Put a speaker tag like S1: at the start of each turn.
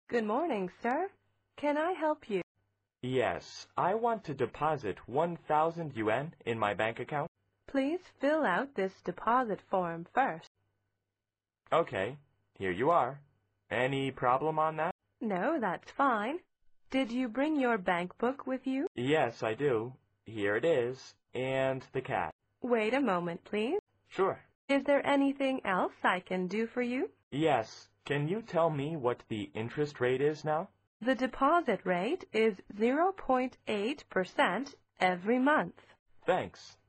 S1: Good morning, sir. Can I help you?
S2: Yes, I want to deposit 1,000 yuan in my bank account.
S1: Please fill out this deposit form first.
S2: Okay, here you are. Any problem on that?
S1: No, that's fine. Did you bring your bank book with you?
S2: Yes, I do. Here it is. And the cat.
S1: Wait a moment, please.
S2: Sure.
S1: Is there anything else I can do for you?
S2: Yes. Can you tell me what the interest rate is now?
S1: The deposit rate is 0.8% every month.
S2: Thanks.